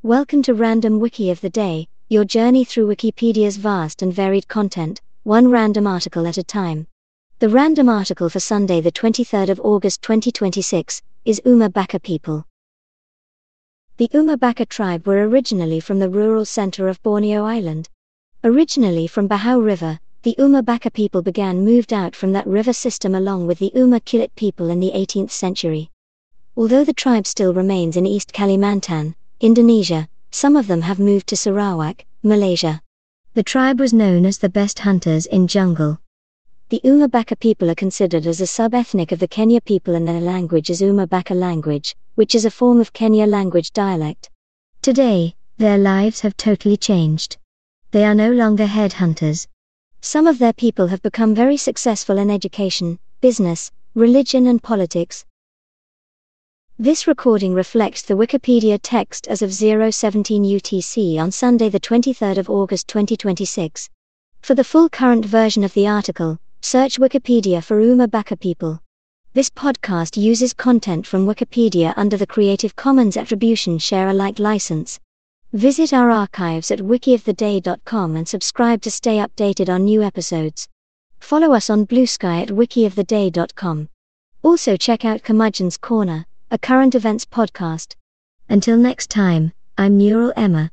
Welcome to Random Wiki of the Day, your journey through Wikipedia's vast and varied content, one random article at a time. The random article for Sunday the 23rd of August 2026 is Uma Baka people. The Uma Baka tribe were originally from the rural center of Borneo Island. Originally from Bahau River, the Uma Baka people moved out from that river system along with the Uma Kilit people in the 18th century. Although the tribe still remains in East Kalimantan, Indonesia, some of them have moved to Sarawak, Malaysia. The tribe was known as the best hunters in jungle. The Uma Baka people are considered as a sub-ethnic of the Kenya people and their language is Uma Baka language, which is a form of Kenya language dialect. Today, their lives have totally changed. They are no longer headhunters. Some of their people have become very successful in education, business, religion and politics. This recording reflects the Wikipedia text as of 017 UTC on Sunday the 23rd of August 2026. For the full current version of the article, search Wikipedia for Uma Baka people. This podcast uses content from Wikipedia under the Creative Commons Attribution Share Alike license. Visit our archives at wikioftheday.com and subscribe to stay updated on new episodes. Follow us on Blue Sky at wikioftheday.com. Also check out Curmudgeon's Corner, a current events podcast. Until next time, I'm Neural Emma.